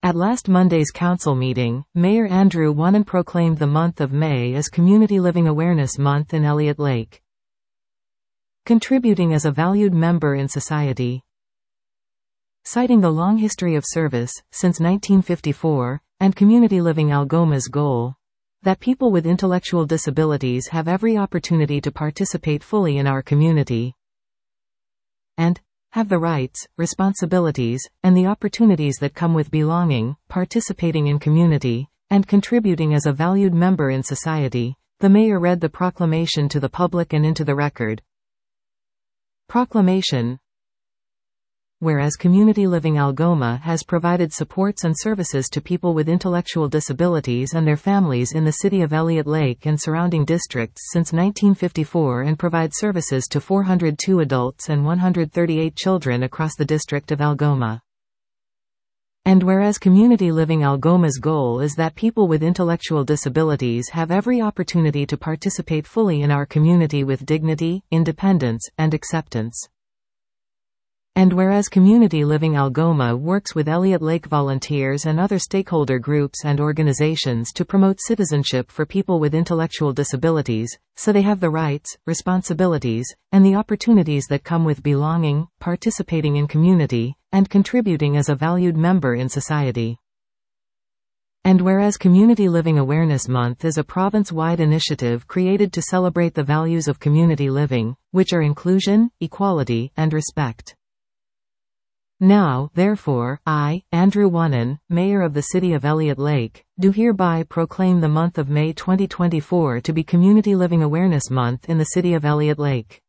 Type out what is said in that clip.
At last Monday's council meeting, Mayor Andrew Wannon proclaimed the month of May as Community Living Awareness Month in Elliott Lake. Contributing as a valued member in society. Citing the long history of service, since 1954, and Community Living Algoma's goal, that people with intellectual disabilities have every opportunity to participate fully in our community, and have the rights, responsibilities, and the opportunities that come with belonging, participating in community, and contributing as a valued member in society, the mayor read the proclamation to the public and into the record. Proclamation. Whereas Community Living Algoma has provided supports and services to people with intellectual disabilities and their families in the city of Elliott Lake and surrounding districts since 1954 and provides services to 402 adults and 138 children across the district of Algoma. And whereas Community Living Algoma's goal is that people with intellectual disabilities have every opportunity to participate fully in our community with dignity, independence, and acceptance. And whereas Community Living Algoma works with Elliott Lake volunteers and other stakeholder groups and organizations to promote citizenship for people with intellectual disabilities, so they have the rights, responsibilities, and the opportunities that come with belonging, participating in community, and contributing as a valued member in society. And whereas Community Living Awareness Month is a province-wide initiative created to celebrate the values of community living, which are inclusion, equality, and respect. Now, therefore, I, Andrew Wannon, Mayor of the City of Elliott Lake, do hereby proclaim the month of May 2024 to be Community Living Awareness Month in the City of Elliott Lake.